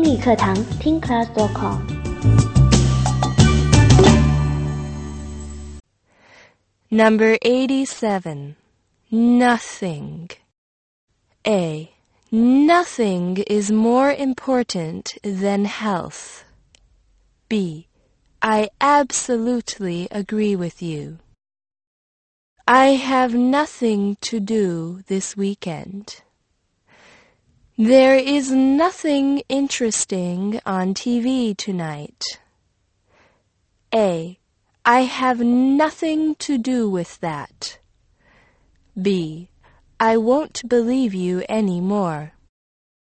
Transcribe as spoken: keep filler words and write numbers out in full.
英语课堂听 class dot com。 Number eighty-seven. Nothing. A. Nothing is more important than health. B. I absolutely agree with you. I have nothing to do this weekend. There is nothing interesting on T V tonight. A. I have nothing to do with that. B. I won't believe you any more.